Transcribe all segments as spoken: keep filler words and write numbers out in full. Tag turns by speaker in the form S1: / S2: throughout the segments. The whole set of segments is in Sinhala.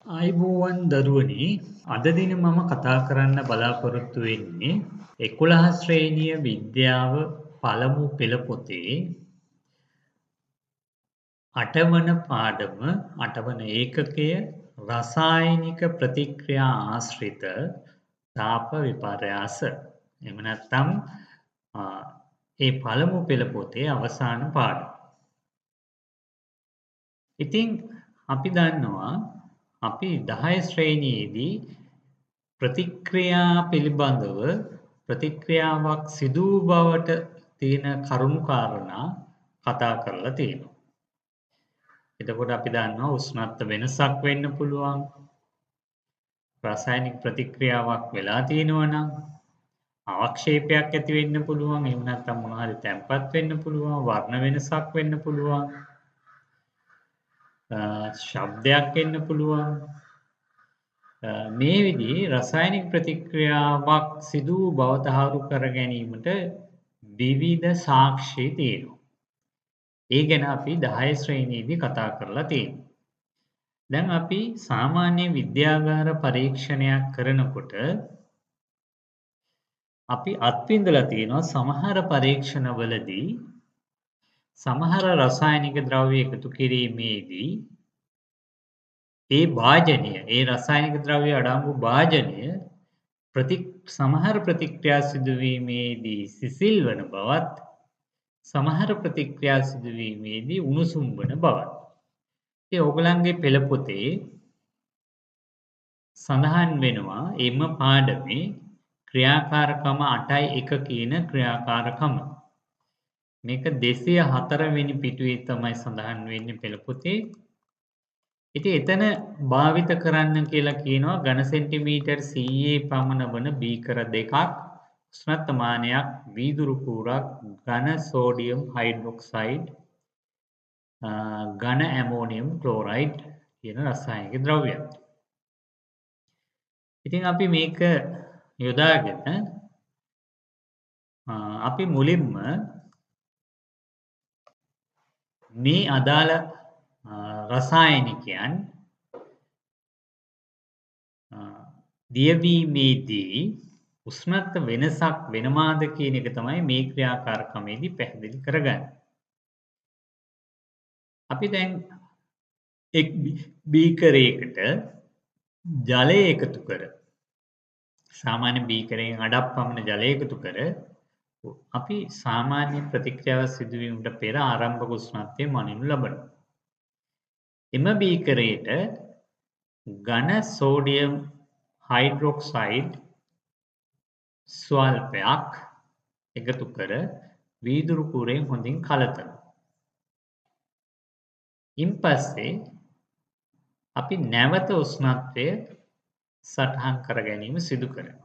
S1: ආයුබෝවන් දරුවනි, අද දින මම කතා කරන්න බලාපොරොත්තු වෙන්නේ එකොළහ ශ්‍රේණිය විද්‍යාව පළමු පෙළ පොතේ අට වන පාඩම අට වන ඒකකය රසායනික ප්‍රතික්‍රියා ආශ්‍රිත තාප විපර්යාස. එහෙම නැත්නම් ඒ පළමු පෙළ පොතේ අවසාන පාඩම. ඉතින් අපි දන්නවා අපි දහය ශ්‍රේණියේදී ප්‍රතික්‍රියා පිළිබඳව ප්‍රතික්‍රියාවක් සිදු වූ බවට තියෙන කරුණු කාරණා කතා කරලා තියෙනවා. එතකොට අපි දන්නවා උෂ්ණත්ව වෙනසක් වෙන්න පුළුවන්. රසායනික ප්‍රතික්‍රියාවක් වෙලා තියෙනවා නම් අවක්ෂේපයක් ඇති වෙන්න පුළුවන්. එහෙම නැත්නම් මොනවා හරි තැම්පත් වෙන්න පුළුවන්. වර්ණ වෙනසක් වෙන්න පුළුවන්. ශබ්දයක් එන්න පුළුවන්. මේ විදිහේ රසායනික ප්‍රතික්‍රියාවක් සිදු වූ බව තහවුරු කර ගැනීමට විවිධ සාක්ෂි තියෙනවා. ඒ ගැන අපි දහය ශ්‍රේණියේදී කතා කරලා තියෙනවා. දැන් අපි සාමාන්‍ය විද්‍යාගාර පරීක්ෂණයක් කරනකොට අපි අත්විඳලා තියෙනවා සමහර පරීක්ෂණවලදී සමහර රසායනික ද්‍රව්‍ය එකතු කිරීමේදී ඒ භාජනය, ඒ රසායනික ද්‍රව්‍ය අඩංගු භාජනය ප්‍රති සමහර ප්‍රතික්‍රියා සිදුවීමේදී සිසිල් වන බවත් සමහර ප්‍රතික්‍රියා සිදුවීමේදී උණුසුම් වන බවත්. ඒ ඕගලන්ගේ පෙළ පොතේ සඳහන් වෙනවා එම පාඩමේ ක්‍රියාකාරකම අටයි එක කියන ක්‍රියාකාරකම. මේක දෙසිය හතර වෙනි පිටුවේ තමයි සඳහන් වෙන්නේ පෙළ පොතේ. ඉතින් එතන භාවිත කරන්න කියලා කියනවා ඝන සෙන්ටිමීටර් සීයේ පමණ වන බීකර දෙකක් උෂ්ණත්මානයක් වීදුරු කූරක් ඝන සෝඩියම් හයිඩ්‍රොක්සයිඩ් ඝන ඇමෝනියම් ක්ලෝරයිඩ් කියන රසායනික ද්‍රව්‍යයක්. ඉතින් අපි මේක යොදාගෙන අපි මුලින්ම මේ අදාළ රසායනිකයන් දියවීමේදී උෂ්ණත්ව වෙනසක් වෙනවාද කියන එක තමයි මේ ක්‍රියාකාරකමේදී පැහැදිලි කරගන්නේ. අපි දැන් එක් බීකරයකට ජලය එකතු කර සාමාන්‍ය බීකරයෙන් අඩක් පමණ ජලය එකතු කර අපි සාමාන්‍ය ප්‍රතික්‍රියාව සිදුවීමට පෙර ආරම්භක උෂ්ණත්වය මනිනු ලබනවා. එම බීකරයට ඝන සෝඩියම් හයිඩ්‍රොක්සයිඩ් ස්වල්පයක් එකතු කර වීදුරු කුරයෙන් හොඳින් කලතනවා. ඉන්පස්සේ අපි නැවත උෂ්ණත්වය සටහන් කර ගැනීම සිදු කරනවා.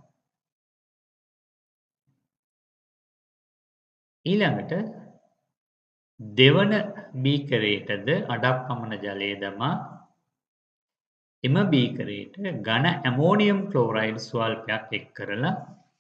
S1: ඊළඟට දෙවන බීකරයටද අඩක් පමණ ජලය දමා එම බීකරයට ඝන ඇමෝනියම් ක්ලෝරයිඩ් ස්වල්පයක් එක් කරලා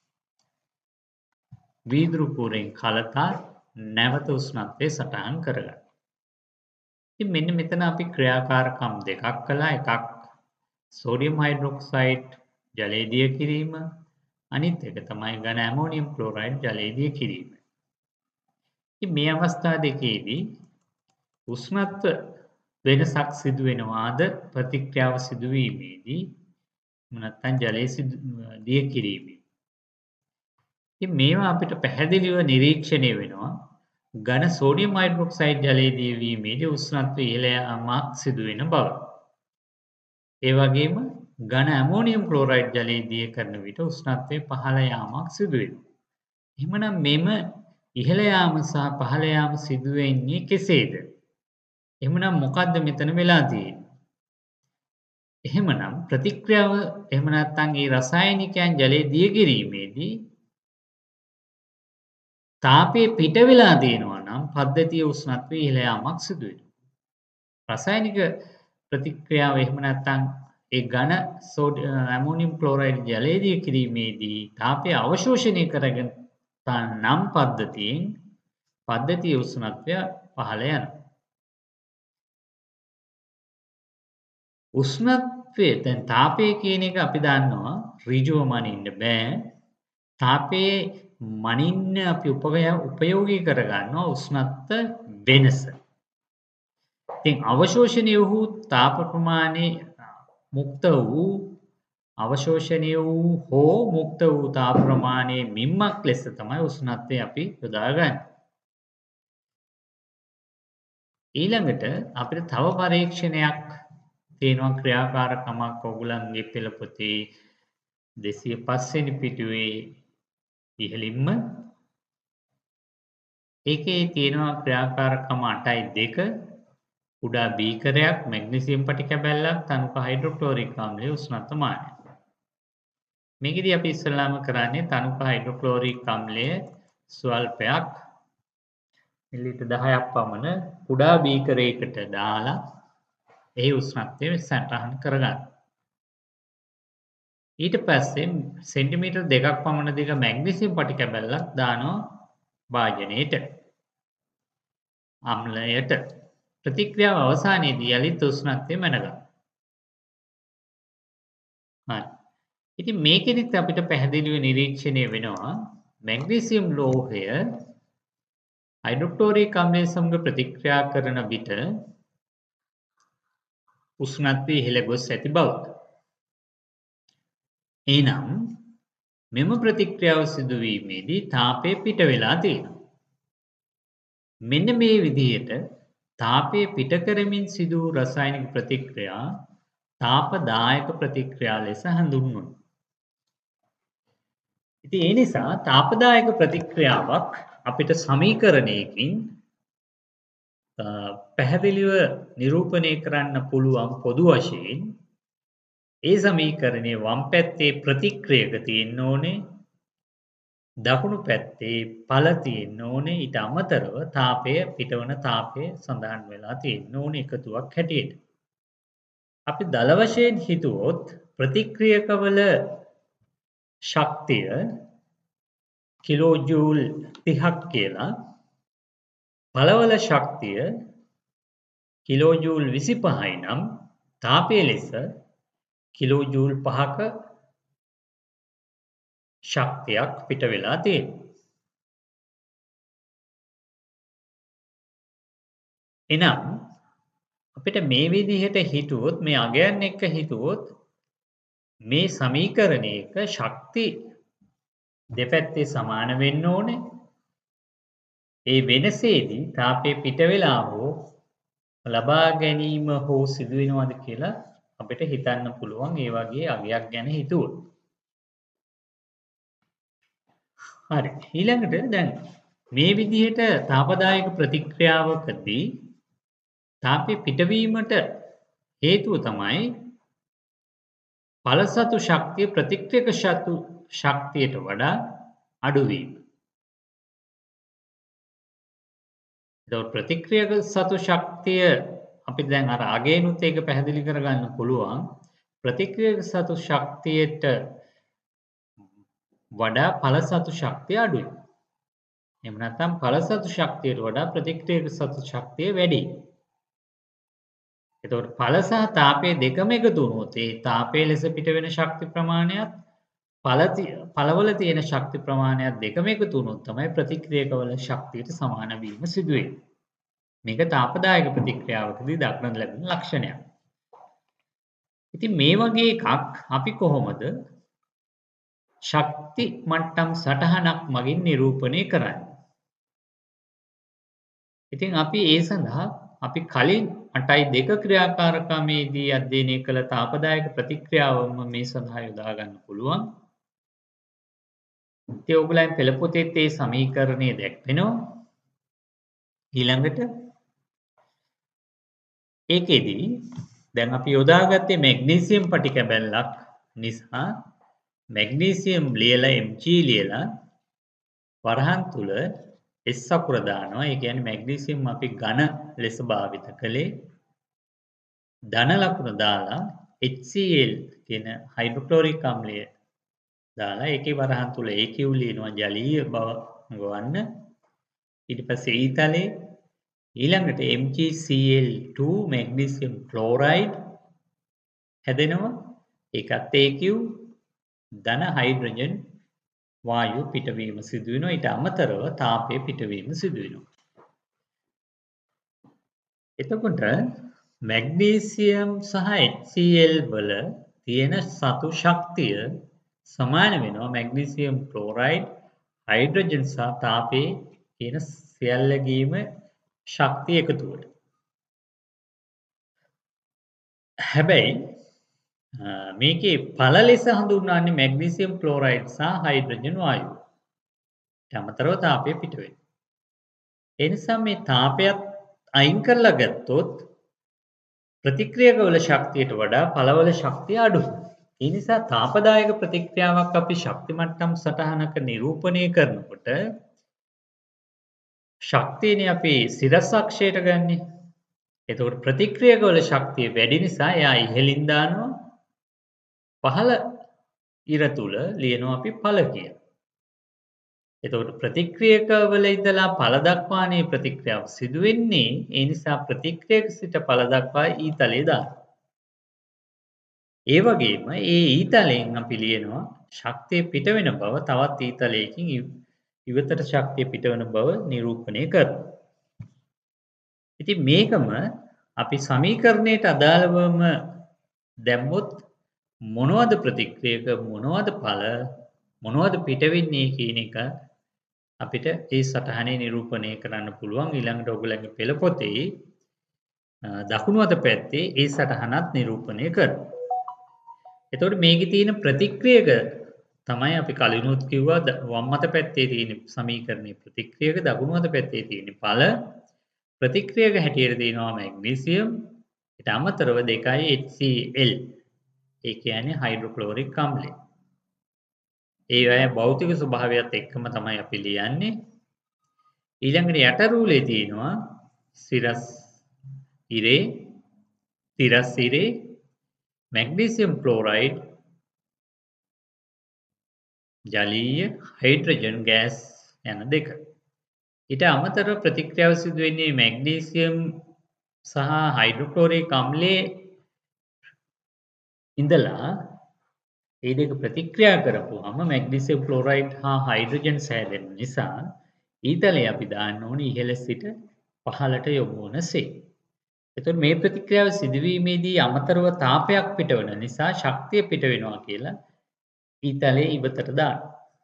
S1: වීදුරු කුරෙන් කලතා නැවත උෂ්ණත්වය සටහන් කරගන්න. ඉතින් මෙන්න මෙතන අපි ක්‍රියාකාරකම් දෙකක් කළා. එකක් සෝඩියම් හයිඩ්‍රොක්සයිඩ් ජලය දිය කිරීම, අනිත් එක තමයි ඝන ඇමෝනියම් ක්ලෝරයිඩ් ජලය දිය කිරීම. ඉතින් මේ අවස්ථා දෙකේදී උෂ්ණත්ව වෙනසක් සිදු වෙනවාද ප්‍රතික්‍රියාව සිදුවීමේදී නැත්නම් ජලය දිය කිරීමේ. ඉතින් මේවා අපිට පැහැදිලිව නිරීක්ෂණය වෙනවා ඝන සෝඩියම් හයිඩ්‍රොක්සයිඩ් ජලය දියවීමේදී උෂ්ණත්වය ඉහළ යාමක් සිදු වෙන බව. ඒ වගේම ඝන ඇමෝනියම් ක්ලෝරයිඩ් ජලය දිය කරන විට උෂ්ණත්වය පහළ යාමක් සිදු වෙනවා. එහෙමනම් මෙම ඉහළ යාම සහ පහළ යාම සිදු වෙන්නේ කෙසේද? එහෙමනම් මොකද්ද මෙතන වෙලා තියෙන්නේ? එහෙමනම් ප්‍රතික්‍රියාව එහෙම නැත්නම් ඒ රසායනිකයන් ජලයේ දිය කිරීමේදී තාපය පිට වෙලා තියෙනවා නම් පද්ධතිය උෂ්ණත්වය ඉහළ යාමක් සිදු වෙනවා. රසායනික ප්‍රතික්‍රියාව එහෙම නැත්නම් ඒ ඝන ඇමෝනියම් ක්ලෝරයිඩ් ජලයේ දිය කිරීමේදී තාපය අවශෝෂණය කරගෙන නම් පද්ධතියෙන් පද්ධතිය උෂ්ණත්වය පහළ යනවා. උෂ්ණ උෂ්ණත්වය දැන් තාපය කියන එක අපි දන්නවා ඍජුව මනින්න බෑ. තාපයේ මනින්න අපි උපය උපයෝගී කරගන්නවා උෂ්ණත්ව වෙනස. ඉතින් අවශෝෂණය වූ තාප ප්‍රමාණය මුක්ත වූ අවශෝෂණය වූ හෝ මුක්ත වූ තාප ප්‍රමාණයේ මිම්මක් ලෙස තමයි උෂ්ණත්වය අපි යොදාගන්නේ. ඊළඟට අපිට තව පරීක්ෂණයක් තියෙනවා ක්‍රියාකාරකමක් ඔයගොල්ලන්ගේ පෙළපොතේ දෙසිය පහ වෙනි පිටුවේ ඉහළින්ම ඒකේ තියෙනවා ක්‍රියාකාරකම අටයි දෙක කුඩා බීකරයක් මැග්නීසියම් පටි කැබැල්ලක් තනුක හයිඩ්‍රොක්ලෝරික් ආම්ලයේ උෂ්ණත්ව මානය. මේකෙදී අපි ඉස්සෙල්ලාම කරන්නේ තනුක හයිඩ්‍රොක්ලෝරික් ආම්ලය ස්වල්පයක් මිලිලීටර් දහයක් පමණ කුඩා බීකරයකට දාලා එහි උෂ්ණත්වය සටහන් කරගන්න. ඊට පස්සේ සෙන්ටිමීටර් දෙකක් පමණ දිග මැග්නීසියම් පටි කැබැල්ලක් දානවා භාජනයේට. අම්ලයට ප්‍රතික්‍රියාව අවසානයේදී යලිත් උෂ්ණත්වය මැනගන්න. හරි. ඉතින් මේකෙදිත් අපිට පැහැදිලිව නිරීක්ෂණය වෙනවා මැග්නීසියම් ලෝහය හයිඩ්‍රොක්ලෝරික් ආම්ලය සමග ප්‍රතික්‍රියා කරන විට උෂ්ණත්වය ඉහළ ගොස් ඇති බව. එනම් මෙම ප්‍රතික්‍රියාව සිදුවීමේදී තාපය පිට වෙලා තියෙනවා. මෙන්න මේ විදිහට තාපය පිට කරමින් සිදු වූ රසායනික ප්‍රතික්‍රියා තාපදායක ප්‍රතික්‍රියා ලෙස හඳුන්වනවා. ඉතින් ඒ නිසා තාපදායක ප්‍රතික්‍රියාවක් අපිට සමීකරණයකින් පැහැදිලිව නිරූපණය කරන්න පුළුවන් පොදු වශයෙන් ඒ සමීකරණයේ වම් පැත්තේ ප්‍රතික්‍රියක තියෙන්න ඕනේ දකුණු පැත්තේ ඵල තියෙන්න ඕනේ ඊට අමතරව තාපය පිටවන තාපය සඳහන් වෙලා තියෙන්න ඕනේ එකතුවක් හැටියට. අපි දල වශයෙන් හිතුවොත් ප්‍රතික්‍රියකවල ශක්තිය කිලෝ ජූල් තිහක් කියලා ඵලවල ශක්තිය කිලෝ ජූල් විසිපහයි නම් තාපය ලෙස කිලෝ ජූල් පහක ශක්තියක් පිට වෙලා තියෙනවා. එනම් අපිට මේ විදිහට හිතුවොත් මේ අගයන් එක්ක හිතුවොත් මේ සමීකරණයක ශක්ති දෙපැත්තේ සමාන වෙන්න ඕනේ. ඒ වෙනසේදී තාපය පිට වෙලා හෝ ලබා ගැනීම හෝ සිදු වෙනවද කියලා අපිට හිතන්න පුළුවන් ඒ වගේ අගයක් ගැන හිතුවොත්. හරි. ඊළඟට දැන් මේ විදිහට තාපදායක ප්‍රතික්‍රියාවකදී තාපය පිටවීමට හේතුව තමයි ඵලසතු ශක්තිය ප්‍රතික්‍රියක සතු ශක්තියට වඩා අඩු වීම. ඒතකොට ප්‍රතික්‍රියක සතු ශක්තිය අපි දැන් අර අගේනුත් ඒක පැහැදිලි කරගන්න පුළුවන්. ප්‍රතික්‍රියක සතු ශක්තියට වඩා ඵලසතු ශක්තිය අඩුයි. එහෙම නැත්නම් ඵලසතු ශක්තියට වඩා ප්‍රතික්‍රියක සතු ශක්තිය වැඩි. එතකොට ඵල සහ තාපය දෙකම එකතු වුණොත් ඒ තාපයේ ලෙස පිට වෙන ශක්ති ප්‍රමාණයත් ඵල ඵලවල තියෙන ශක්ති ප්‍රමාණයත් දෙකම එකතු වුණොත් තමයි ප්‍රතික්‍රියකවල ශක්තියට සමාන වීම සිදු වෙන්නේ. මේක තාපදායක ප්‍රතික්‍රියාවකදී දක්නට ලැබෙන ලක්ෂණයක්. ඉතින් මේ වගේ එකක් අපි කොහොමද ශක්ති මට්ටම් සටහනක් මගින් නිරූපණය කරන්නේ? ඉතින් අපි ඒ සඳහා අපි කලින් අටයි දෙක ක්‍රියාකාරකමේදී අධ්‍යයනය කළ තාපදායක ප්‍රතික්‍රියාවම මේ සඳහා යොදා ගන්න පුළුවන්. ඉතින් ඔයගොල්ලන් පෙළ පොතේ මේ සමීකරණය දැක්වෙනවා. ඊළඟට ඒකෙදී දැන් අපි යොදාගත්තේ මැග්නීසියම් පටි කැබැල්ලක් නිසා මැග්නීසියම් ලියලා Mg ලියලා වරහන් තුල S අකුර දානවා. ඒ කියන්නේ මැග්නීසියම් අපි ඝන ලෙස භාවිත කළේ. ධන ලකුණ දාලා HCl කියන හයිඩ්‍රොක්ලෝරික් ආම්ලය දාලා ඒකේ වරහන් තුල Aq ලියනවා ජලීය බව ගවන්න. ඊට පස්සේ ඊතලේ ඊළඟට M g C l two magnesium chloride හැදෙනවා. ඒකත් A Q ධන හයිඩ්‍රජන් වායු පිටවීම සිදු වෙනවා. ඊට අමතරව තාපය පිටවීම සිදු වෙනවා. එතකොට මැග්නීසියම් සහ HCl වල තියෙන සතු ශක්තිය සමාන වෙනවා මැග්නීසියම් ක්ලෝරයිඩ්, හයිඩ්‍රජන් සහ තාපයේ කියන සියල්ලගේම ශක්තිය එකතුවට. හැබැයි මේකේ පළ ලෙස හඳුන්වන්නේ මැග්නීසියම් ක්ලෝරයිඩ් සහ හයිඩ්‍රජන් වායුව. ඊට අමතරව තාපය පිට වෙනවා. ඒ නිසා මේ තාපයත් අයින් කරලා ගත්තොත් ප්‍රතික්‍රියකවල ශක්තියට වඩා පළවල ශක්තිය අඩුයි. ඒ නිසා තාපදායක ප්‍රතික්‍රියාවක් අපි ශක්ති මට්ටම් සටහනක නිරූපණය කරනකොට ශක්තියනේ අපි සිරස් අක්ෂයට ගන්නෙ. එතකොට ප්‍රතික්‍රියකවල ශක්තිය වැඩි නිසා එයා ඉහළින් දානවා. පහළ ඉර තුල ලියනවා අපි පළ කියලා. එතකොට ප්‍රතික්‍රියකවල ඉඳලා පළ දක්වානේ ප්‍රතික්‍රියාව සිදු වෙන්නේ. ඒ නිසා ප්‍රතික්‍රියක සිට පළ දක්වා ඊතලයේ දානවා. ඒ වගේම ඒ ඊතලයෙන් අපි ලියනවා ශක්තිය පිට වෙන බව තවත් ඊතලයකින් ඉවතට ශක්තිය පිටවන බව නිරූපණය කරනවා. ඉතින් මේකම අපි සමීකරණයට අදාළවම දැම්මොත් මොනවද ප්‍රතික්‍රියක මොනවද ඵල මොනවද පිටවෙන්නේ කියන එක අපිට ඒ සටහනේ නිරූපණය කරන්න පුළුවන්. ඊළඟට ඔයගොල්ලන්ගේ පෙළ පොතේ දකුණු අත පැත්තේ ඒ සටහනත් නිරූපණය කරනවා. එතකොට මේකේ තියෙන ප්‍රතික්‍රියක තමයි අපි කලිනුත් කිව්වා වම් අත පැත්තේ තියෙන සමීකරණයේ ප්‍රතික්‍රියක දකුණු අත පැත්තේ තියෙන ඵල ප්‍රතික්‍රියක හැටියට තියෙනවා මැග්නීසියම් ඊට අමතරව දෙකයි HCl ඒ කියන්නේ හයිඩ්‍රොක්ලෝරික් අම්ලය. ඒ අය භෞතික ස්වභාවයත් එක්කම තමයි අපි ලියන්නේ. ඊළඟට යට රූලේ තියෙනවා සිරස් ඉරේ තිරස් ඉරේ මැග්නීසියම් ක්ලෝරයිඩ් ජලීය හයිඩ්‍රජන් ගෑස් යන දෙක. ඊට අමතරව ප්‍රතික්‍රියාව සිදු වෙන්නේ මැග්නීසියම් සහ හයිඩ්‍රොක්ලෝරික් අම්ලයේ ඉඳලා ඒ දෙක ප්‍රතික්‍රියා කරපුවාම මැග්නීසියම් ක්ලෝරයිඩ් හා හයිඩ්‍රජන් සෑදෙන නිසා ඊතලයේ අපි දාන්න ඕනේ ඉහළ සිට පහළට යොමු වනසේ. එතකොට මේ ප්‍රතික්‍රියාව සිදුවීමේදී අමතරව තාපයක් පිටවන නිසා ශක්තිය පිට වෙනවා කියලා ඊතලයේ ඉවතට දාන්න.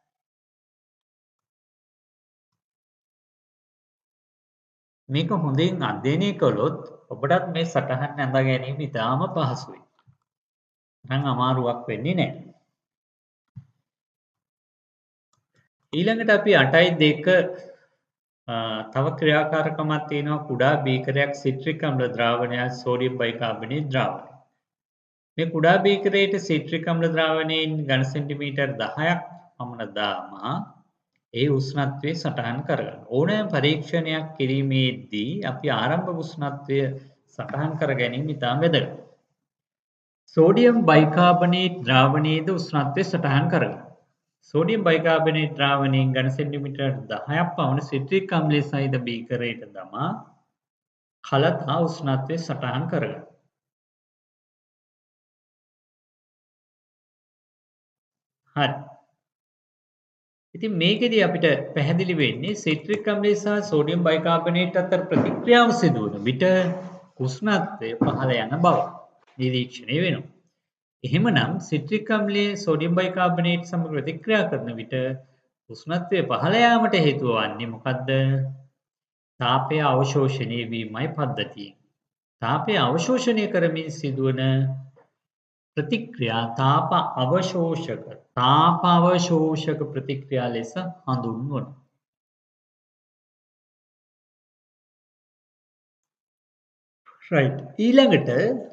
S1: මේක හොඳින් අධ්‍යයනය කළොත් ඔබටත් මේ සටහන් අඳ ගැනීම ඉතාම පහසුයි. නම් අමාරුවක් වෙන්නේ නැහැ. ඊළඟට අපි අටයි දෙක තව ක්‍රියාකාරකමක් තියෙනවා කුඩා බීකරයක් සිට්‍රික් අම්ල ද්‍රාවණයක් සෝඩියම් බයිකාබනේට් ද්‍රාවණය. මේ කුඩා බීකරයට සිට්‍රික් අම්ල ද්‍රාවණයෙන් ඝන සෙන්ටිමීටර් දහයක් පමණ දාමා ඒ උෂ්ණත්වය සටහන් කරගන්න. ඕනෑම පරීක්ෂණයක් කිරීමේදී අපි ආරම්භක උෂ්ණත්වය සටහන් කර ගැනීම ඉතාම වැදගත්. සෝඩියම් බයිකාබනේට් ද්‍රාවණයේද උෂ්ණත්වය සටහන් කරගන්න. සෝඩියම් බයිකාබනේට් ද්‍රාවණයෙන් ඝන සෙන්ටිමීටර් දහයක් පමණ සිට්‍රික් අම්ලය සහිත බීකරයට දමා කලතා උෂ්ණත්වය සටහන් කරගන්න. හරි. ඉතින් මේකෙදී අපිට පැහැදිලි වෙන්නේ සිට්‍රික් අම්ලය සහ සෝඩියම් බයිකාබනේට් අතර ප්‍රතික්‍රියාව සිදු වන විට උෂ්ණත්වය පහළ යන බව නිරීක්ෂණය වෙනවා. එහෙමනම් සිට්‍රික් අම්ලයේ සෝඩියම් බයිකාබනේට් සමග ප්‍රතික්‍රියා කරන විට උෂ්ණත්වය පහළ යාමට හේතුව වන්නේ මොකද්ද? තාපය අවශෝෂණය වීමයි පද්ධතිය. තාපය අවශෝෂණය කරමින් සිදුවන ප්‍රතික්‍රියා තාප අවශෝෂක තාප අවශෝෂක ප්‍රතික්‍රියා ලෙස හඳුන්වනවා. right ඊළඟට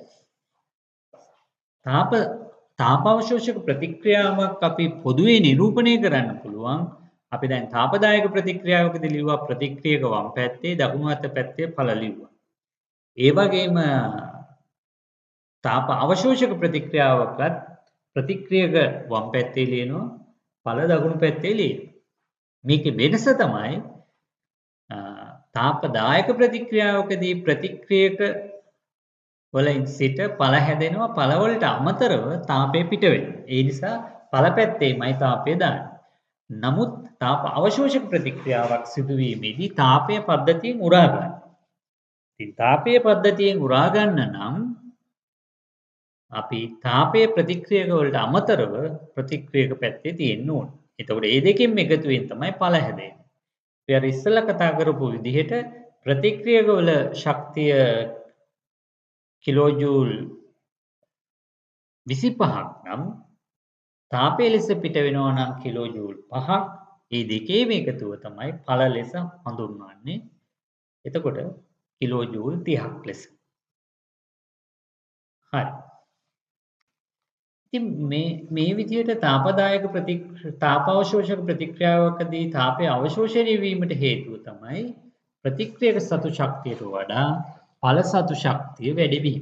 S1: තාප තාපාවශෝෂක ප්‍රතික්‍රියාවක් අපි පොදුවේ නිරූපණය කරන්න පුළුවන්. අපි දැන් තාපදායක ප්‍රතික්‍රියාවකදී ලිව්වා ප්‍රතික්‍රියක වම් පැත්තේ දකුණු අත පැත්තේ ඵල ලිව්වා. ඒ වගේම තාප අවශෝෂක ප්‍රතික්‍රියාවකත් ප්‍රතික්‍රියක වම් පැත්තේ ලියනවා ඵල දකුණු පැත්තේ ලියනවා. මේකේ වෙනස තමයි තාපදායක ප්‍රතික්‍රියාවකදී ප්‍රතික්‍රියක වලින් සිට පළ හැදෙනවා පළ වලට අමතරව තාපය පිට වෙනවා. ඒ නිසා පළ පැත්තේමයි තාපය දාන්නේ. නමුත් තාප අවශෝෂක ප්‍රතික්‍රියාවක් සිදුවීමේදී තාපය පද්ධතියෙන් උරා ගන්න. ඉතින් තාපීය පද්ධතියෙන් උරා ගන්න නම් අපි තාපීය ප්‍රතික්‍රියක වලට අමතරව ප්‍රතික්‍රියක පැත්තේ තියෙන්න ඕන. එතකොට මේ දෙකෙන් එකතුවෙන් තමයි පළ හැදෙන්නේ. අපි අර ඉස්සෙල්ලා කතා කරපු විදිහට ප්‍රතික්‍රියක වල ශක්තිය කිලෝජූල් විසිපහක් නම් තාපය ලෙස පිට වෙනවා නම් කිලෝජූල් පහක්. මේ දෙකේම එකතුව තමයි පළ ලෙස හඳුන්වන්නේ. එතකොට කිලෝජූල් තිහක් ලෙස. හරි. ඉතින් මේ මේ විදිහට තාපදායක ප්‍රතික්‍රියා තාපාවශෝෂක ප්‍රතික්‍රියාවකදී තාපය අවශෝෂණය වීමට හේතුව තමයි ප්‍රතික්‍රියක සතු ශක්තියට වඩා පළ සතු ශක්තිය වැඩි වීම.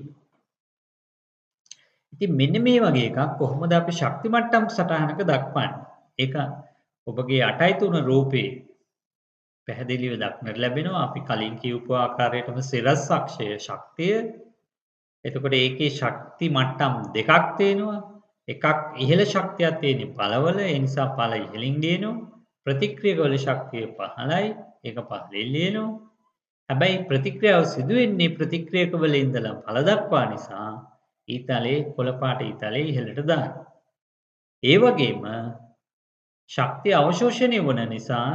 S1: ඉතින් මෙන්න මේ වගේ එකක් කොහොමද අපි ශක්ති මට්ටම් සටහනක දක්වන්නේ? ඒක ඔබගේ අටයි තුන රූපේ පැහැදිලිව දක්නට ලැබෙනවා. අපි කලින් කියපු ආකාරයටම සිරස් අක්ෂය ශක්තිය. එතකොට ඒකේ ශක්ති මට්ටම් දෙකක් තියෙනවා. එකක් ඉහළ ශක්තියක් තියෙන පළවල. ඒ නිසා පළ ඉහළින් ලියනවා. ප්‍රතික්‍රියක වල ශක්තිය පහළයි. ඒක පහළින් ලියනවා. හැබැයි ප්‍රතික්‍රියාව සිදු වෙන්නේ ප්‍රතික්‍රියක වල ඉඳලා පළ දක්වා නිසා ඊතලයේ කොළ පාට ඊතලයේ ඉහළට දානවා. ඒ වගේම ශක්තිය අවශෝෂණය වන නිසා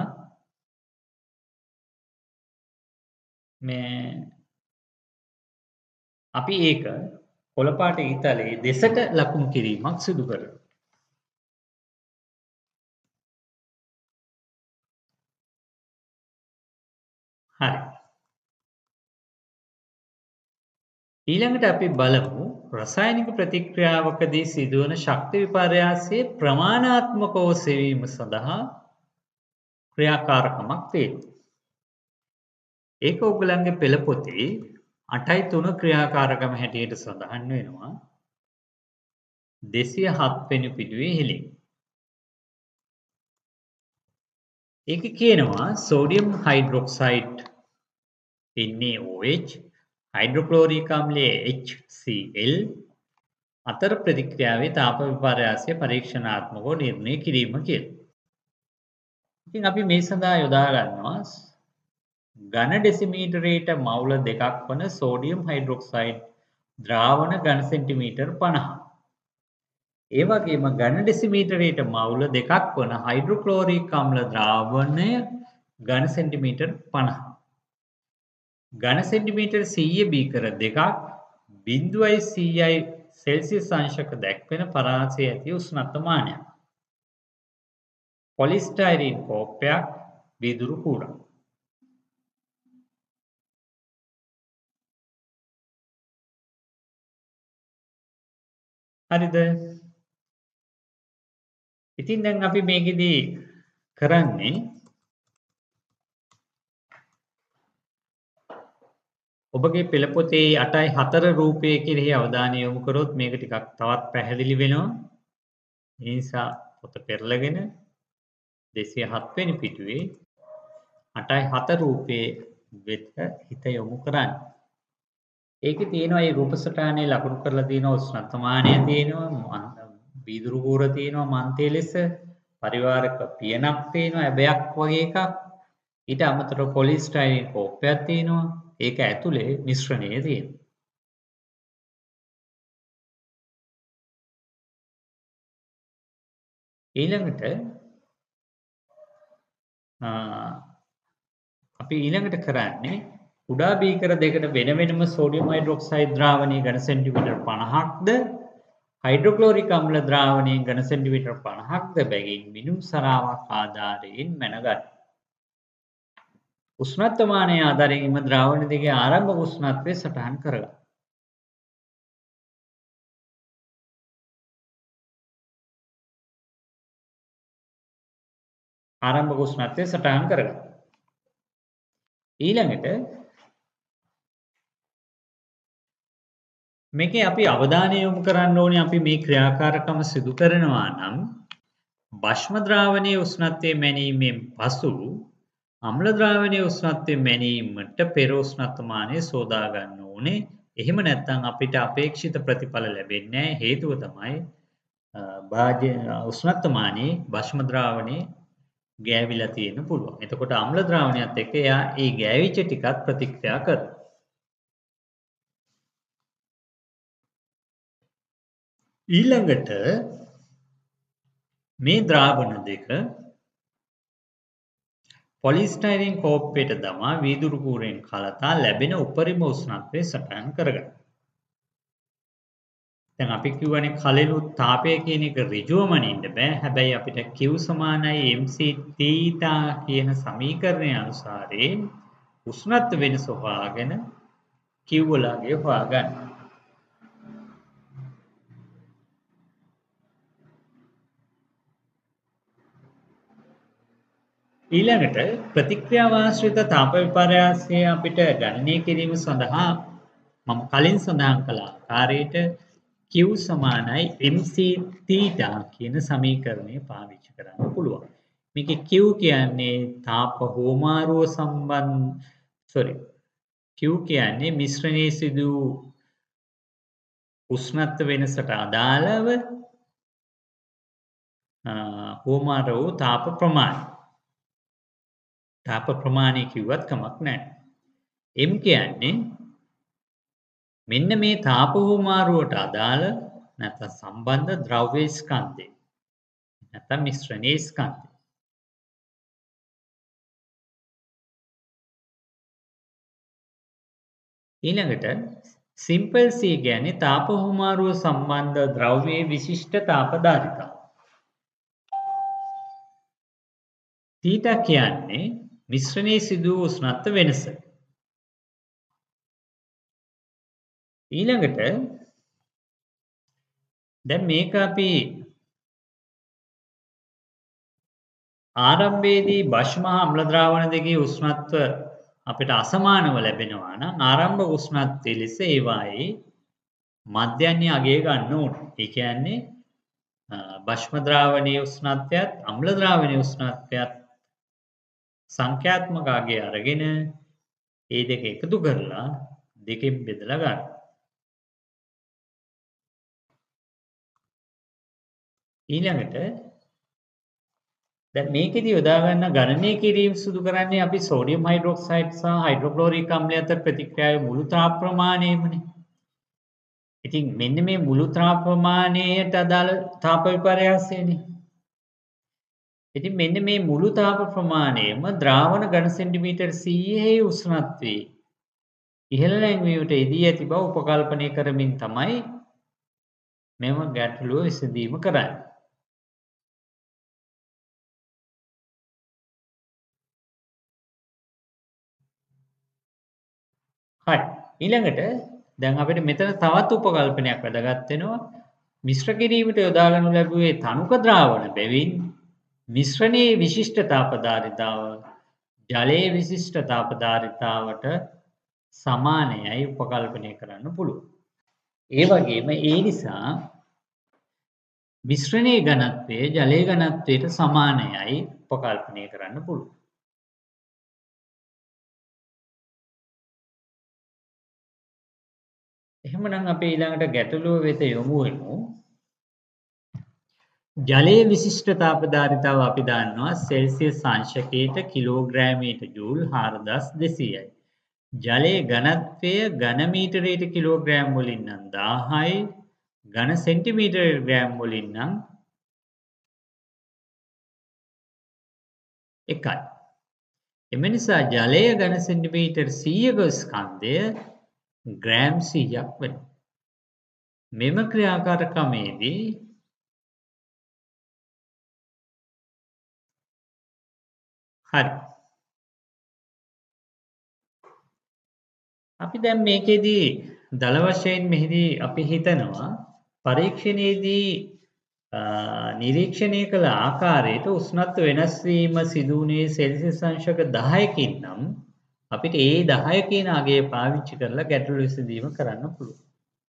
S1: මේ අපි ඒක කොළ පාට ඊතලයේ දෙසට ලකුණු කිරීමක් සිදු කරනවා. හරි. ඊළඟට අපි බලමු රසායනික ප්‍රතික්‍රියාවකදී සිදුවන ශක්ති විපර්යාසයේ ප්‍රමාණාත්මකව සෙවීම සඳහා ක්‍රියාකාරකමක් තියෙනවා. ඒක ඔයගලන්ගේ පෙළ පොතේ අටයි තුන ක්‍රියාකාරකම හැටියට සඳහන් වෙනවා. දෙසිය හත් වෙනි පිටුවේ ඉහළින්. ඒක කියනවා sodium hydroxide N A O H hydrochloric අම්ලයේ එච් සී එල් අතර ප්‍රතික්‍රියාවේ තාප විපර්යාසය පරීක්ෂණාත්මකව නිර්ණය කිරීම කියලා. ඉතින් අපි මේ සඳහා යොදා ගන්නවා ඝන ඩෙසිමීටරයට මවුල දෙකක් වන සෝඩියම් හයිඩ්‍රොක්සයිඩ් ද්‍රාවණ ඝන සෙන්ටිමීටර් පනහක්. ඒ වගේම ඝන ඩෙසිමීටරයට මවුල දෙකක් වන හයිඩ්‍රොක්ලෝරික් අම්ල ද්‍රාවණය ඝන සෙන්ටිමීටර් පනහක්. ඝන සෙන්ටිමීටර් සීය බීකර දෙකක් බිංදුවයි සීයයි සෙල්සියස් අංශක දැක්වෙන පරාසය ඇති උෂ්ණත්වමානයක්. පොලිස්ටයිරීන් කෝප්පයක් වීදුරු කූරක්. හරිද? ඉතින් දැන් අපි මේකෙදී කරන්නේ ඔබගේ පෙළ පොතේ අටයි හතර රූපයේ කෙරෙහි අවධානය යොමු කරොත් මේක ටිකක් තවත් පැහැදිලි වෙනවා. ඒ නිසා පොත පෙරලගෙන දෙසිය හත් වෙනි පිටුවේ අටයි හත රූපයේ වෙත හිත යොමු කරන්න. ඒකේ තියෙනවා මේ රූප සටහනේ ලකුණු කරලා තියෙනවා උෂ්ණත්වමානය තියෙනවා වීදුරු කූර තියෙනවා මන්තේ ලෙස පරිවාරක පියනක් තියෙනවා ඇබයක් වගේ එකක් ඊට අමතරව පොලිස්ටයිරීන් කෝප්පයක් තියෙනවා ඒක ඇතුලේ මිශ්‍රණය තියෙනවා ඊළඟට අපි ඊළඟට කරන්නේ කුඩා බීකර දෙකට වෙන වෙනම සෝඩියම් හයිඩ්‍රොක්සයිඩ් ද්‍රාවණයේ ඝන සෙන්ටිමීටර් පනහක්ද හයිඩ්‍රොක්ලෝරික් අම්ල ද්‍රාවණයේ ඝන සෙන්ටිමීටර් පනහක්ද බැගින් මිනුම් සරාවක් ආධාරයෙන් මැනගන්න. උෂ්ණත්වමානයේ ආධාරයෙන් එම ද්‍රාවණ දෙකේ ආරම්භක උෂ්ණත්වය සටහන් කරගන්න. ආරම්භක උෂ්ණත්වය සටහන් කරගන්න. ඊළඟට මේකේ අපි අවධානය යොමු කරන්න ඕනේ අපි මේ ක්‍රියාකාරකම සිදු කරනවා නම් භස්ම ද්‍රාවණයේ උෂ්ණත්වය මැනීමෙන් පසු අම්ල ද්‍රාවණයේ උෂ්ණත්වය මැනීමට පෙර උෂ්ණත්වමානය සෝදා ගන්න ඕනේ. එහෙම නැත්නම් අපිට අපේක්ෂිත ප්‍රතිඵල වෙන්නේ නැහැ. හේතුව තමයි අ භාජ්‍ය උෂ්ණත්වමානයේ භෂ්ම ද්‍රාවණයේ ගෑවිලා තියෙන්න පුළුවන්. එතකොට අම්ල ද්‍රාවණයත් එක්ක එයා ඒ ගෑවිච්ච ටිකත් ප්‍රතික්‍රියා කරනවා. ඊළඟට මේ ද්‍රාවණ දෙක පොලිස්ටයිරීන් කෝප්පයට දමා වීදුරු කූරෙන් කලතා ලැබෙන උපරිම උෂ්ණත්වය සටහන් කරගන්න. දැන් අපි කියවනේ කලෙලුත් තාපය කියන එක ඍජුවම නින්න බෑ. හැබැයි අපිට Q සමානයි mc තීටා කියන සමීකරණය අනුසාරයෙන් උෂ්ණත්ව වෙනස හොයාගෙන Q වලගේ හොයාගන්න. ඊළඟට ප්‍රතික්‍රියාව ආශ්‍රිත තාප විපර්යාසය අපිට ගණනය කිරීම සඳහා මම කලින් සඳහන් කළ ආකාරයට Q සමානයි mc තීටා කියන සමීකරණය පාවිච්චි කරන්න පුළුවන්. මේකේ Q කියන්නේ තාප හෝමාරුව සම්බන්ධ sorry Q කියන්නේ මිශ්‍රණයේ සිදු උෂ්ණත්ව වෙනසට අදාළව හෝමාරුව තාප ප්‍රමාණය. තාප ප්‍රමාණය කිව්වත් කමක් නැහැ. M කියන්නේ මෙන්න මේ තාප හෝමාරුවට අදාළ නැත්නම් සම්බන්ධ ද්‍රව්‍ය ස්කන්ධය. නැත්නම් මිශ්‍රණයේ ස්කන්ධය. ඊළඟට සිම්පල් C කියන්නේ තාප හෝමාරුව සම්බන්ධ ද්‍රව්‍යයේ විශිෂ්ට තාප ධාරිතාව. තීටා කියන්නේ මිශ්‍රණයේ සිදු වූ උෂ්ණත්ව වෙනස. ඊළඟට දැන් මේක අපි ආරම්භයේදී භෂ්ම හා අම්ල ද්‍රාවණ දෙකේ උෂ්ණත්ව අපිට අසමානව ලැබෙනවා නම් ආරම්භ උෂ්ණත්වය ලෙස ඒවායේ මධ්‍යන්නේ අගය ගන්න ඕන. ඒ කියන්නේ භෂ්ම ද්‍රාවණයේ උෂ්ණත්වයත් අම්ල ද්‍රාවණයේ උෂ්ණත්වයත් සංඛ්‍යාත්මක අගය අරගෙන ඒ දෙක එකතු කරලා දෙකෙන් බෙදලා ගන්න. ඊළඟට දැන් මේකෙදි යොදා ගන්න ගණනය කිරීම සිදු කරන්නේ අපි සෝඩියම් හයිඩ්‍රොක්සයිඩ් සහ හයිඩ්‍රොක්ලෝරික් අම්ලය අතර ප්‍රතික්‍රියාවේ මුළු තාප ප්‍රමාණයමනේ. ඉතින් මෙන්න මේ මුළු තාප ප්‍රමාණයට අදාළ තාප විපර්යාසයනේ. ඉතින් මෙන්න මේ මුළු තාප ප්‍රමාණයම ද්‍රාවණ ඝන සෙන්ටිමීටර් සීයේ උෂ්ණත්වයේ ඉහළ නැංවීමට යෙදී ඇති බව උපකල්පනය කරමින් තමයි මෙම ගැටලුව විසඳීම කරන්නේ. හරි. ඊළඟට දැන් අපිට මෙතන තවත් උපකල්පනයක් වැදගත් වෙනවා. මිශ්‍ර කිරීමට යොදා ගනු ලැබුවේ තනුක ද්‍රාවණ බැවින් මිශ්‍රණයේ විශිෂ්ට තාපධාරිතාව ජලයේ විශිෂ්ට තාපධාරිතාවට සමානයයි උපකල්පනය කරන්න පුළුවන්. ඒ වගේම ඒ නිසා මිශ්‍රණයේ ඝනත්වය ජලයේ ඝනත්වයට සමානයයි උපකල්පනය කරන්න පුළුවන්. එහෙමනම් අපි ඊළඟට ගැටලුව වෙත යොමු වෙමු. ජලයේ විශිෂ්ට තාපධාරිතාව අපි දන්නවා සෙල්සියස් අංශකයට කිලෝග්‍රෑමයට ජූල් හාරදාස් දෙසීයයි. ජලයේ ඝනත්වය ඝන මීටරයට කිලෝග්‍රෑම් වලින් නම් දාහයි ඝන සෙන්ටිමීටරයට ග්‍රෑම් වලින් නම් එකයි. එම නිසා ජලයේ ඝන සෙන්ටිමීටර් සීයක ස්කන්ධය ග්‍රෑම් සීයක් වෙනවා. මෙම ක්‍රියාකාරකමේදී හරි. අපි දැන් මේකෙදී දල වශයෙන් මෙහිදී අපි හිතනවා පරීක්ෂණයේදී නිරීක්ෂණය කළ ආකාරයට උෂ්ණත්ව වෙනස් වීම සිදු වුණේ සෙල්සියස් අංශක දහයකින් නම් අපිට ඒ දහය කියන අගය පාවිච්චි කරලා ගැටලු විසඳීම කරන්න පුළුවන්.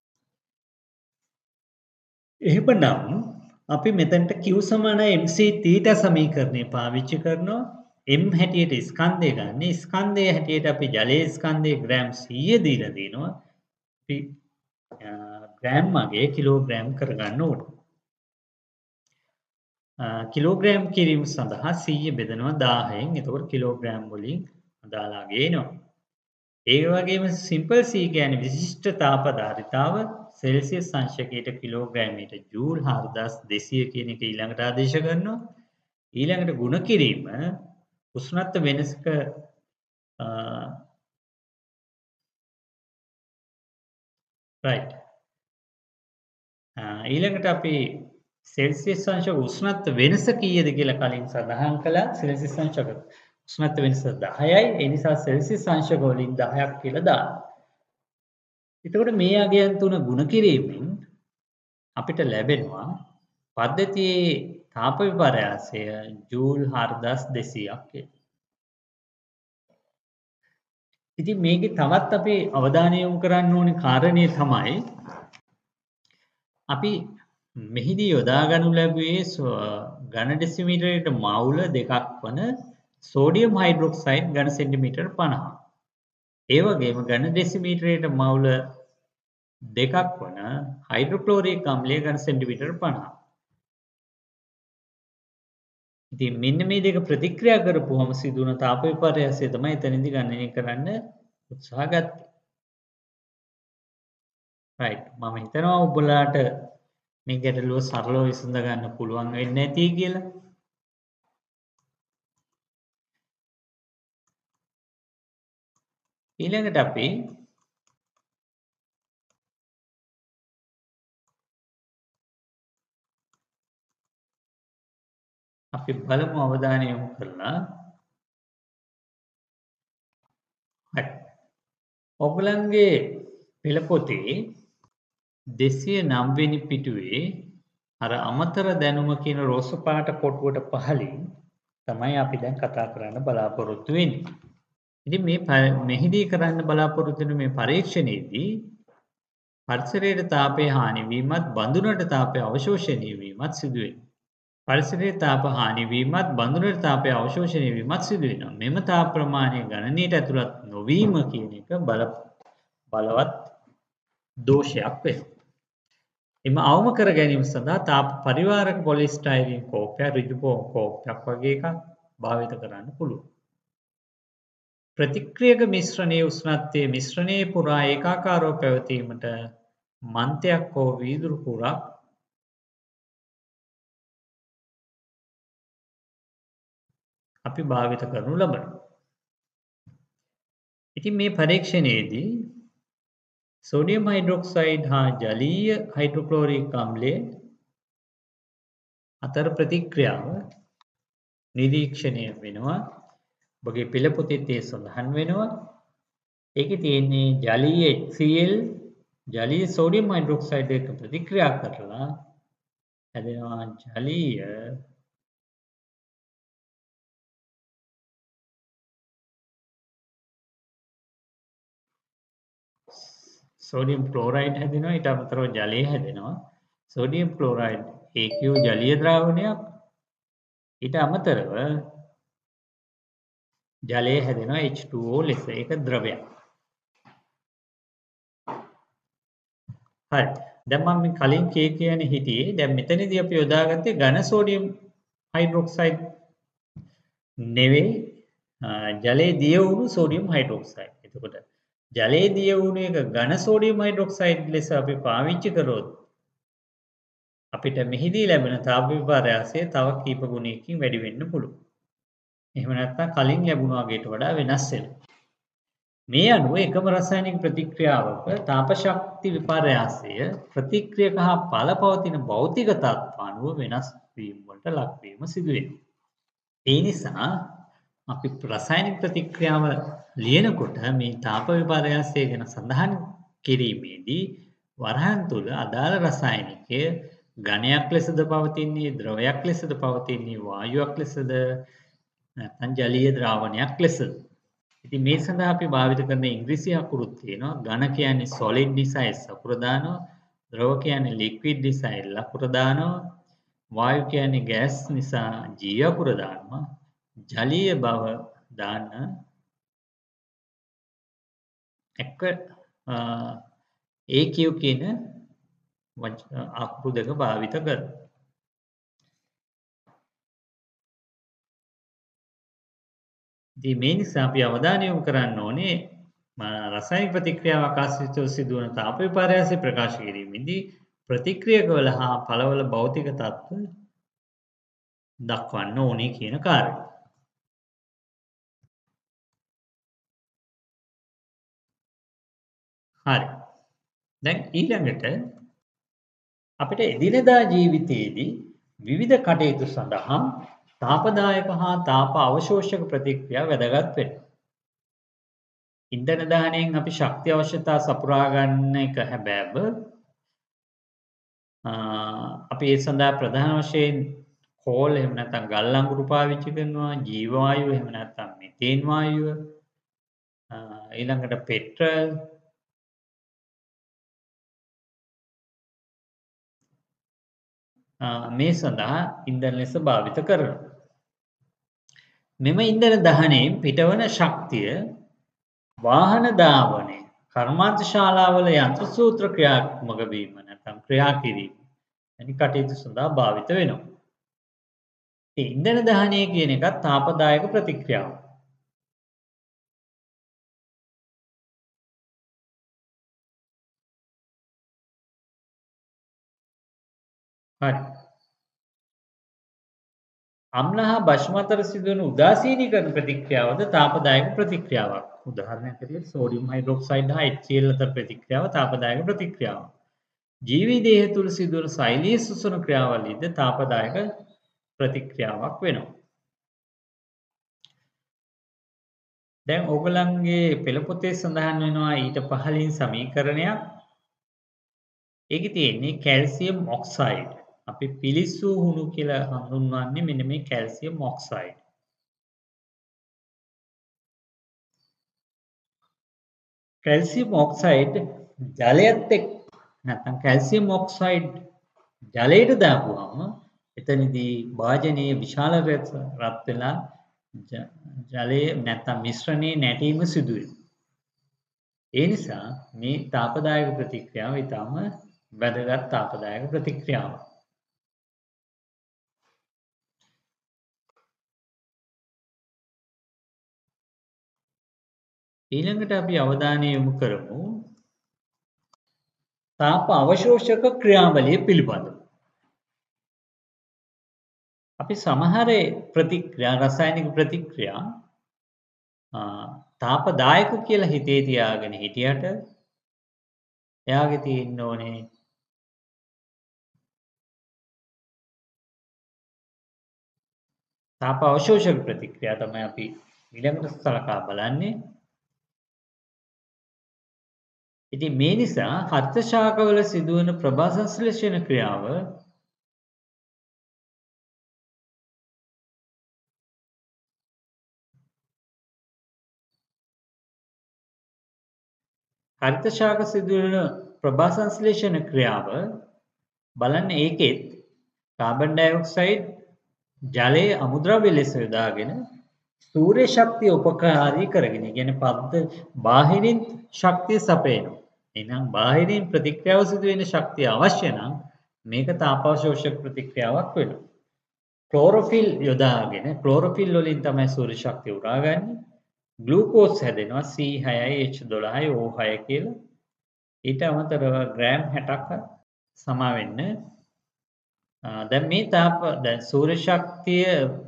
S1: එහෙමනම් අපි මෙතනට Q සමාන mc තීටා සමීකරණය පාවිච්චි කරනවා. M හැටියට ස්කන්ධය ගන්න. ස්කන්ධය හැටියට අපි ජලයේ ස්කන්ධයේ ග්‍රෑම් සීය දීලා දිනවා. අපි ග්‍රෑම් මගේ කිලෝග්‍රෑම් කරගන්න ඕන. කිලෝග්‍රෑම් කිරීම සඳහා සීය බෙදනවා දාහයෙන්. එතකොට කිලෝග්‍රෑම් වලින් අදාලා ගේනවා. ඒ වගේම සිම්පල් සී කියන්නේ විශිෂ්ට තාප ධාරිතාව සෙල්සියස් අංශකයට කිලෝග්‍රෑමයට ජූල් හාරදාස් දෙසිය කියන එක ඊළඟට ආදේශ කරනවා. ඊළඟට ගුණ කිරීම උෂ්ණත්ව වෙනසක රයිට් ඊළඟට අපි සෙල්සියස් අංශක උෂ්ණත්ව වෙනස කීයද කියලා කලින් සඳහන් කළා. සෙල්සියස් අංශක උෂ්ණත්ව වෙනස දහයයි. ඒ නිසා සෙල්සියස් අංශක වලින් දහයක් කියලා දාන්න. එතකොට මේ අගයන් තුන ගුණ කිරීමෙන් අපිට ලැබෙනවා පද්ධතියේ තාප විපර්යාසය ජූල් හාරදාස් දෙසීයක් කියලා. ඉතින් මේකේ තවත් අපි අවධානය යොමු කරන්න ඕනේ කාරණේ තමයි අපි මෙහිදී යොදා ගනු ලැබුවේ ඝන ඩෙසිමීටරයට මවුල දෙකක් වන සෝඩියම් හයිඩ්‍රොක්සයිඩ් ඝන සෙන්ටිමීටර පනහක්. ඒ වගේම ඝන ඩෙසිමීටරයට මවුල දෙකක් වන හයිඩ්‍රොක්ලෝරික් අම්ලය ඝන සෙන්ටිමීටර පනහක්. ඉතින් මෙන්න මේ දෙක ප්‍රතික්‍රියා කරපුවම සිදුවන තාප විපර්යාසය තමයි එතනදී ගණනය කරන්න උත්සාහ ගත්තේ. රයිට් මම හිතනවා ඔයගොල්ලන්ට මේ ගැටලුව සරලව විසඳ ගන්න පුළුවන් වෙන්නේ නැති කියලා. ඊළඟට අපි අපි බලමු අවධානය යොමු කරලා. හරි. ඔයගලන්ගේ පෙළ පොතේ දෙසිය නව වෙනි පිටුවේ අර අමතර දැනුම කියන රෝස පාට කොටුවට පහලින් තමයි අපි දැන් කතා කරන්න බලාපොරොත්තු වෙන්නේ. ඉතින් මේ මෙහිදී කරන්න බලාපොරොත්තු වෙන මේ පරීක්ෂණයේදී පරිසරයේ තාපය හානි වීමත් බඳුනට තාපය අවශෝෂණය වීමත් සිදු වෙනවා. පරිසරයේ තාප හානි වීමත් බඳුනට තාපය අවශෝෂණය වීමත් සිදු වෙනවා. මෙම තාප ප්‍රමාණය ගණනයට ඇතුළත් නොවීම කියන එක බල බලවත් දෝෂයක් වෙනවා. එම අවම කර ගැනීම සඳහා තාප පරිවාරක පොලිස්ටයිරීන් කෝප්පයක් ඍජු කෝප්පයක් වගේ එකක් භාවිත කරන්න පුළුවන්. ප්‍රතික්‍රියක මිශ්‍රණයේ උෂ්ණත්වයේ මිශ්‍රණයේ පුරා ඒකාකාරව පැවතීමට මන්තයක් හෝ වීදුරු පුරක් අපි භාවිත කරනු ලබනවා. ඉතින් මේ පරීක්ෂණයේදී සෝඩියම් හයිඩ්‍රොක්සයිඩ් හා ජලීය හයිඩ්‍රොක්ලෝරික් අම්ලය අතර ප්‍රතික්‍රියාව නිරීක්ෂණය වෙනවා. ඔබගේ පෙළ පොතේ ඒ සඳහන් වෙනවා. ඒකේ තියෙන්නේ ජලීය එච් සී එල් ජලීය සෝඩියම් හයිඩ්‍රොක්සයිඩ් එක ප්‍රතික්‍රියා කරලා හැදෙනවා ජලීය සෝඩියම් ක්ලෝරයිඩ් හැදෙනවා. ඊට අමතරව ජලය හැදෙනවා. සෝඩියම් ක්ලෝරයිඩ් ඒ කියූ ජලීය ද්‍රාවණයක්. ඊට අමතරව ජලය හැදෙනවා එච් ටූ ඕ ලෙස. ඒක ද්‍රවයක්. හරි. දැන් මම මේ කලින් කේ කියන්නේ හිටියේ. දැන් මෙතනදී අපි යොදාගත්තේ ඝන සෝඩියම් හයිඩ්‍රොක්සයිඩ් නෙවෙයි ජලයේ දිය වුණු සෝඩියම් හයිඩ්‍රොක්සයිඩ්. එතකොට ජලයේ දිය වුණු එක ඝන සෝඩියම් හයිඩ්‍රොක්සයිඩ් ලෙස අපි පාවිච්චි කරොත් අපිට මෙහිදී ලැබෙන තාප විපර්යාසය තව කීප ගුණයකින් වැඩි වෙන්න පුළුවන්. එහෙම නැත්නම් කලින් ලැබුණු වගේට වඩා වෙනස් වෙනවා. මේ අනුව එකම රසායනික ප්‍රතික්‍රියාවක තාප ශක්ති විපර්යාසය ප්‍රතික්‍රියක හා ඵල පවතින භෞතික තත්ත්ව අනුව වෙනස් වීම වලට ලක් වීම සිදු වෙනවා. ඒ නිසා අපි රසායනික ප්‍රතික්‍රියාව ලියනකොට මේ තාප විපර්යාසය ගැන සඳහන් කිරීමේදී වරහන් තුල අදාළ රසායනිකය ඝනයක් ලෙසද පවතින්නේ, ද්‍රවයක් ලෙසද පවතින්නේ, වායුවක් ලෙසද නැත්නම් ජලීය ද්‍රාවණයක් ලෙසද. ඉතින් මේ සඳහා අපි භාවිත කරන ඉංග්‍රීසි අකුරුත් තියෙනවා. ඝන කියන්නේ solid නිසා S අකුර දානවා, ද්‍රව කියන්නේ liquid නිසා L අකුර දානවා, වායු කියන්නේ gas නිසා G අකුර දානවා, ජලීය බව දාන්න එක A Q කියන අකුරු දෙක භාවිත කරනවා. ඉතින් මේ නිසා අපි අවධානය යොමු කරන්න ඕනේ රසායනික ප්‍රතික්‍රියාවක් ආශ්‍රිතව සිදුවන තාප විපර්යාසය ප්‍රකාශ කිරීමේදී ප්‍රතික්‍රියකවල හා ඵලවල භෞතික තත්ත්ව දක්වන්න ඕනේ කියන කාරණය. හරි. දැන් ඊළඟට අපිට එදිනෙදා ජීවිතයේදී විවිධ කටයුතු සඳහා තාපදායක හා තාප අවශෝෂක ප්‍රතික්‍රියා වැදගත් වෙනවා. ඉන්ධන දහනයෙන් අපි ශක්ති අවශ්‍යතා සපුරා ගන්න එක හැබෑව. අපි ඒ සඳහා ප්‍රධාන වශයෙන් කෝල් එහෙම නැත්නම් ගල් අඟුරු පාවිච්චි කරනවා, ජීව වායුව එහෙම නැත්නම් මිතේන් වායුව, ඊළඟට පෙට්‍රල්, මේ සඳහා ඉන්ධන ලෙස භාවිත කරනවා. මෙම ඉන්ධන දහනයෙන් පිටවන ශක්තිය වාහන ධාවනය, කර්මාන්ත ශාලාවල යන්ත්‍ර සූත්‍ර ක්‍රියාත්මක වීම නැත්නම් ක්‍රියා කිරීම වැනි කටයුතු සඳහා භාවිත වෙනවා. ඒ ඉන්ධන දහනය කියන එකත් තාපදායක ප්‍රතික්‍රියාවක්. හරි. අම්ල හා භෂ්ම අතර සිදුවන උදාසීනීකරණ ප්‍රතික්‍රියාවද තාපදායක ප්‍රතික්‍රියාවක්. උදාහරණයක් ඇටියට සෝඩියම් හයිඩ්‍රොක්සයිඩ් හා එච් සී එල් අතර ප්‍රතික්‍රියාව තාපදායක ප්‍රතික්‍රියාවක්. ජීවී දේහය තුළ සිදුවන සෛලීය සුසන ක්‍රියාවලියද තාපදායක ප්‍රතික්‍රියාවක් වෙනවා. දැන් ඕගොල්ලන්ගේ පෙළ පොතේ සඳහන් වෙනවා ඊට පහළින් සමීකරණයක්. ඒකේ තියෙන්නේ කැල්සියම් ඔක්සයිඩ්. අපි පිලිස්සු හුණු කියලා හඳුන්වන්නේ මෙන්න මේ කැල්සියම් ඔක්සයිඩ්. කැල්සියම් ඔක්සයිඩ් ජලයත් එක්ක නැත්නම් කැල්සියම් ඔක්සයිඩ් ජලයට දාපුවම එතනදී භාජනයේ විශාල රත් වෙලා ජලයේ නැත්නම් මිශ්‍රණයේ නැටීම සිදු වෙනවා. ඒ නිසා මේ තාපදායක ප්‍රතික්‍රියාව ඊටම වැදගත් තාපදායක ප්‍රතික්‍රියාවක්. ඊළඟට අපි අවධානය යොමු කරමු තාප අවශෝෂක ක්‍රියාවලිය පිළිබඳව. අපි සමහර ප්‍රතික්‍රියා රසායනික ප්‍රතික්‍රියා තාපදායක කියලා හිතේ තියාගෙන හිටියට එයාගේ තියෙන්න ඕනේ තාප අවශෝෂක ප්‍රතික්‍රියා තමයි අපි ඊළඟට සලකා බලන්නේ. ඉතින් මේ නිසා හර්ත ශාකවල සිදුවන ප්‍රභා සංශ්ලේෂණ ක්‍රියාව හර්ත ශාක සිදුවන ප්‍රභා සංශ්ලේෂණ ක්‍රියාව බලන්න ඒකෙත් කාබන් ඩයොක්සයිඩ් ජලයේ අමුද්‍රව්‍ය ලෙස යොදාගෙන සූර්ය ශක්තිය උපකාරී කරගෙන කියන්නේ පද්ද බාහිරින් ශක්තිය සපයනවා. එහෙනම් බාහිරින් ප්‍රතික්‍රියාව සිදු වෙන ශක්තිය අවශ්‍ය නම් මේක තාපාවශෝෂක ප්‍රතික්‍රියාවක් වෙනවා. ක්ලෝරොෆිල් යොදාගෙන ක්ලෝරොෆිල් වලින් තමයි සූර්ය ශක්තිය උරාගන්නේ. ග්ලූකෝස් හැදෙනවා C සයයි H දොළහයි O සය කියලා. ඊට අමතරව ග්‍රෑම් හැටක සමා වෙන්න. දැන් මේ තාප දැන් සූර්ය ශක්තිය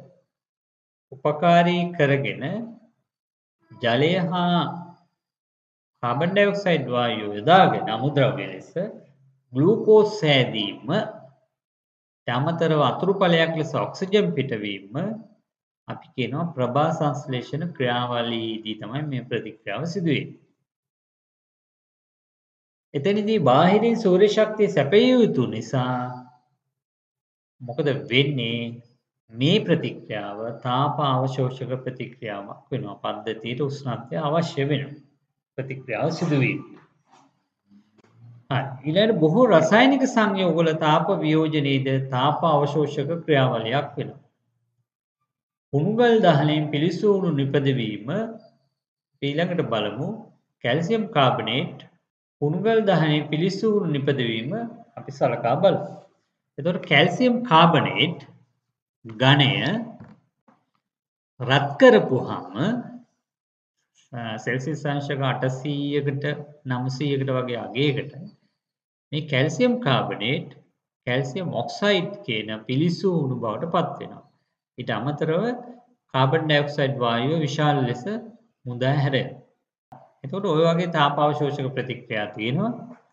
S1: උපකාරී කරගෙන ජලය හා කාබන් ඩයොක්සයිඩ් වායුව යොදාගෙන අමුද්‍රව්‍ය ලෙස ග්ලූකෝස් සෑදීම තමතරව අතුරු ඵලයක් ලෙස ඔක්සිජන් පිටවීම අපි කියනවා ප්‍රභා සංශ්ලේෂණ ක්‍රියාවලියේදී තමයි මේ ප්‍රතික්‍රියාව සිදු වෙන්නේ. එතනදී බාහිරින් සූර්ය ශක්තිය සැපිය යුතු නිසා මොකද වෙන්නේ? මේ ප්‍රතික්‍රියාව තාප අවශෝෂක ප්‍රතික්‍රියාවක් වෙනවා. පද්ධතියට උෂ්ණත්වය අවශ්‍ය වෙනවා. ප්‍රතික්‍රියාව සිදු වීම. හරි. ඊළඟට බොහෝ රසායනික සංයෝගවල තාප වියෝජනයේද තාප අවශෝෂක ක්‍රියාවලියක් වෙනවා. උණුගල් දහනයෙන් පිලිසුණු නිපදවීම ඊළඟට බලමු කැල්සියම් කාබනේට් කුණුගල් දහනේ පිලිසුණු නිපදවීම අපි සලකා බලමු. එතකොට කැල්සියම් කාබනේට් ඝනය රත් කරපුවාම සෙල්සියස් අංශක අටසීයකට නවසීයකට වගේ අගයකට මේ කැල්සියම් කාබනේට් කැල්සියම් ඔක්සයිඩ් කියන පිලිසුණු බවට පත් වෙනවා. ඊට අමතරව කාබන් ඩයොක්සයිඩ් වායුව විශාල ලෙස මුදා හැරෙනවා. එතකොට ওই වගේ තාපාවශෝෂක ප්‍රතික්‍රියා තියෙනවා.